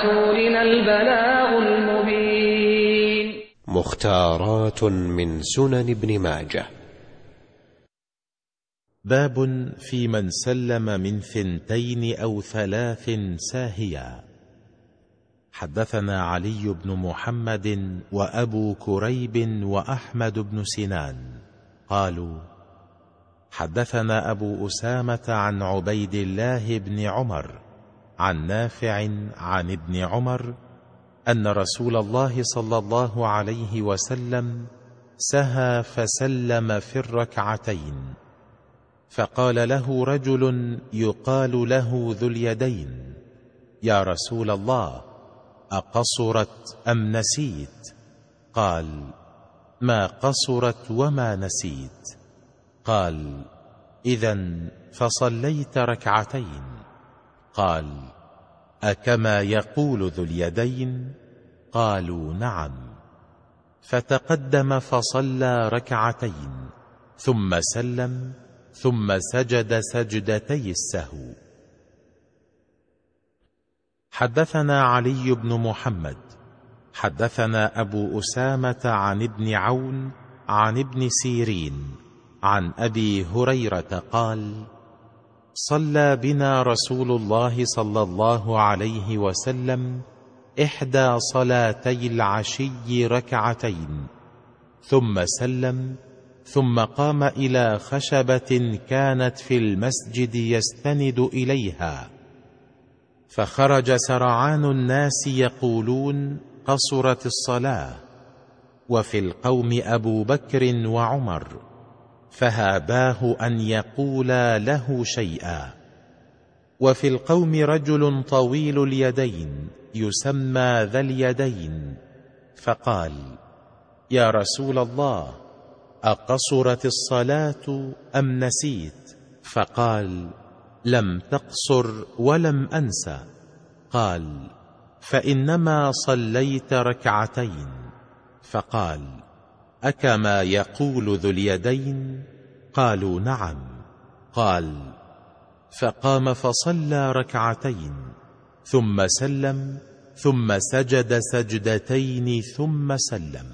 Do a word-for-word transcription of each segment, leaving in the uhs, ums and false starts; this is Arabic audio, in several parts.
رسولنا البلاغ المبين. مختارات من سنن ابن ماجه. باب في من سلم من ثنتين أو ثلاث ساهيا. حدثنا علي بن محمد وأبو كريب وأحمد بن سنان قالوا حدثنا أبو أسامة عن عبيد الله بن عمر عن نافع عن ابن عمر أن رسول الله صلى الله عليه وسلم سهى فسلم في الركعتين، فقال له رجل يقال له ذو اليدين: يا رسول الله، أقصرت أم نسيت؟ قال: ما قصرت وما نسيت. قال: إذن فصليت ركعتين. قال: أكما يقول ذو اليدين؟ قالوا: نعم. فتقدم فصلى ركعتين ثم سلم ثم سجد سجدتي السهو. حدثنا علي بن محمد حدثنا أبو أسامة عن ابن عون عن ابن سيرين عن أبي هريرة قال: صلى بنا رسول الله صلى الله عليه وسلم إحدى صلاتي العشي ركعتين، ثم سلم ثم قام إلى خشبة كانت في المسجد يستند إليها، فخرج سرعان الناس يقولون: قصرت الصلاة، وفي القوم أبو بكر وعمر، فهاباه أن يقولا له شيئا. وفي القوم رجل طويل اليدين يسمى ذا اليدين، فقال: يا رسول الله، أقصرت الصلاة أم نسيت؟ فقال: لم تقصر ولم أنسى. قال: فإنما صليت ركعتين. فقال: أكما يقول ذو اليدين؟ قالوا: نعم. قال: فقام فصلى ركعتين ثم سلم ثم سجد سجدتين ثم سلم.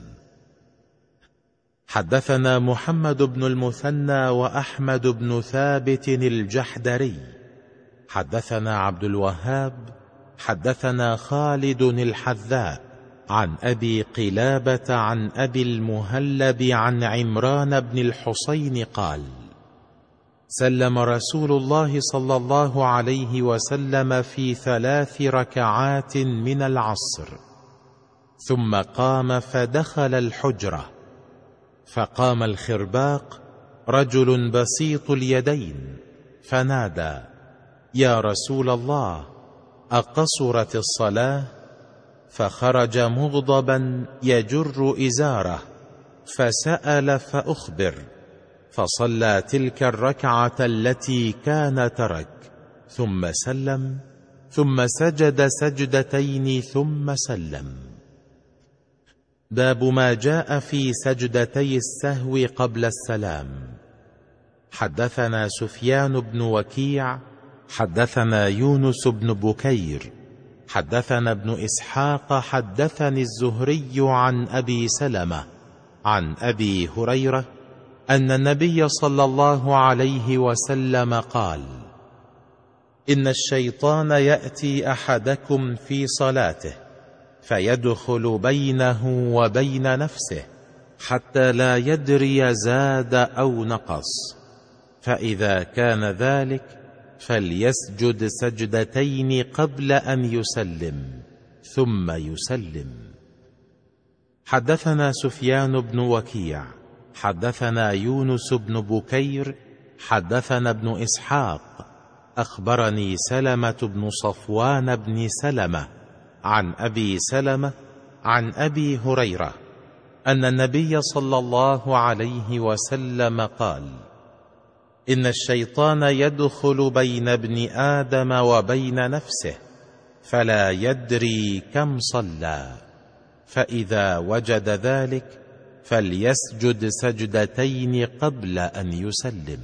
حدثنا محمد بن المثنى وأحمد بن ثابت الجحدري حدثنا عبد الوهاب حدثنا خالد الحذاء عن أبي قلابة عن أبي المهلب عن عمران بن الحصين قال: سلم رسول الله صلى الله عليه وسلم في ثلاث ركعات من العصر، ثم قام فدخل الحجرة، فقام الخرباق رجل بسيط اليدين فنادى: يا رسول الله، أقصرت الصلاة؟ فخرج مغضبا يجر إزاره، فسأل فأخبر، فصلى تلك الركعة التي كان ترك، ثم سلم ثم سجد سجدتين ثم سلم. باب ما جاء في سجدتي السهو قبل السلام. حدثنا سفيان بن وكيع حدثنا يونس بن بكير حدثنا ابن إسحاق حدثني الزهري عن أبي سلمة عن أبي هريرة أن النبي صلى الله عليه وسلم قال: إن الشيطان يأتي أحدكم في صلاته فيدخل بينه وبين نفسه حتى لا يدري زاد أو نقص، فإذا كان ذلك فليسجد سجدتين قبل أن يسلم ثم يسلم. حدثنا سفيان بن وكيع حدثنا يونس بن بكير حدثنا ابن إسحاق أخبرني سلمة بن صفوان بن سلمة عن أبي سلمة عن أبي هريرة أن النبي صلى الله عليه وسلم قال: إن الشيطان يدخل بين ابن آدم وبين نفسه فلا يدري كم صلى، فإذا وجد ذلك فليسجد سجدتين قبل أن يسلم.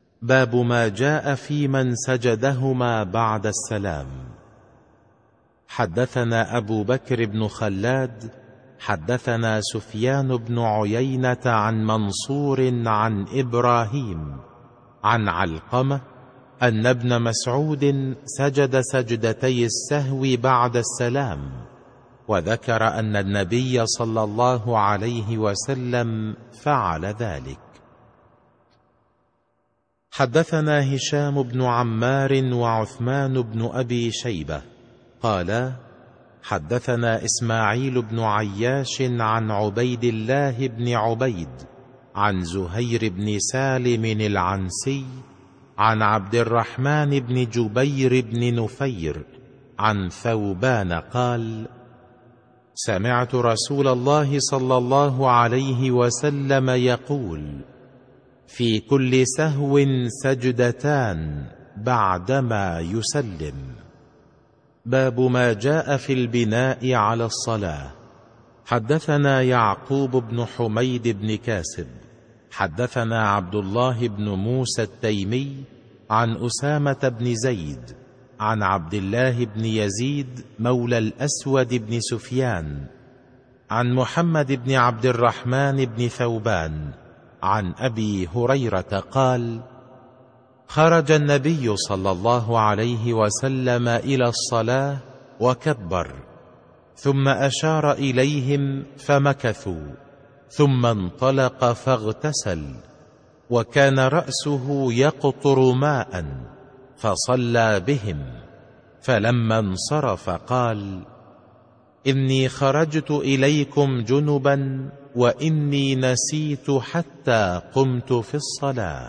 باب ما جاء في من سجدهما بعد السلام. حدثنا أبو بكر بن خلاد حدثنا سفيان بن عيينة عن منصور عن إبراهيم عن علقمة أن ابن مسعود سجد سجدتي السهو بعد السلام، وذكر أن النبي صلى الله عليه وسلم فعل ذلك. حدثنا هشام بن عمار وعثمان بن أبي شيبة قالا حدثنا إسماعيل بن عياش عن عبيد الله بن عبيد عن زهير بن سالم العنسي عن عبد الرحمن بن جبير بن نفير عن ثوبان قال سمعت رسول الله صلى الله عليه وسلم يقول في كل سهو سجدتان بعدما يسلم. باب ما جاء في البناء على الصلاة. حدثنا يعقوب بن حميد بن كاسب حدثنا عبد الله بن موسى التيمي عن أسامة بن زيد عن عبد الله بن يزيد مولى الأسود بن سفيان عن محمد بن عبد الرحمن بن ثوبان عن أبي هريرة قال خرج النبي صلى الله عليه وسلم إلى الصلاة وكبر، ثم أشار إليهم فمكثوا، ثم انطلق فاغتسل، وكان رأسه يقطر ماء، فصلى بهم، فلما انصرف قال إني خرجت إليكم جنبا وإني نسيت حتى قمت في الصلاة.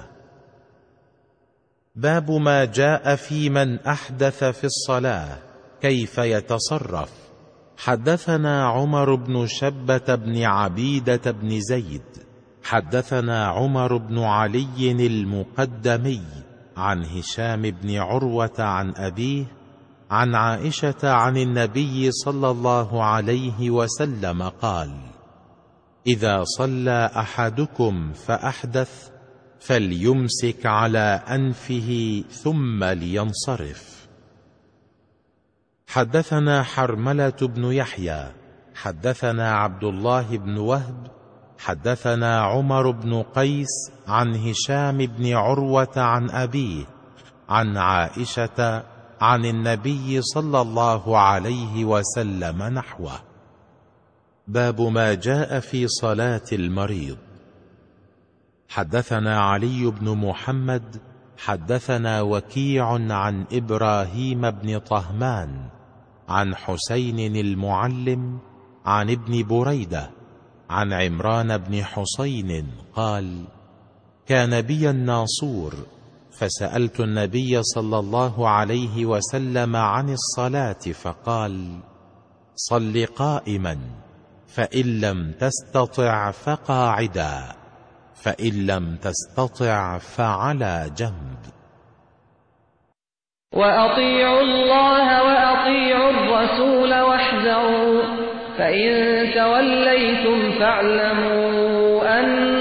باب ما جاء في من أحدث في الصلاة كيف يتصرف. حدثنا عمر بن شبة بن عبيدة بن زيد حدثنا عمر بن علي المقدمي عن هشام بن عروة عن أبيه عن عائشة عن النبي صلى الله عليه وسلم قال إذا صلى أحدكم فأحدث فليمسك على أنفه ثم لينصرف. حدثنا حرملة بن يحيى حدثنا عبد الله بن وهب حدثنا عمر بن قيس عن هشام بن عروة عن أبيه عن عائشة عن النبي صلى الله عليه وسلم نحوه. باب ما جاء في صلاة المريض. حدثنا علي بن محمد حدثنا وكيع عن إبراهيم بن طهمان عن حسين المعلم عن ابن بريدة عن عمران بن حسين قال كان بي الناصور فسألت النبي صلى الله عليه وسلم عن الصلاة فقال صل قائما، فإن لم تستطع فقاعدا، فإن لم تستطع فعلى جنب. وأطيعوا الله وأطيعوا الرسول واحذروا، فإن توليتم فاعلموا أن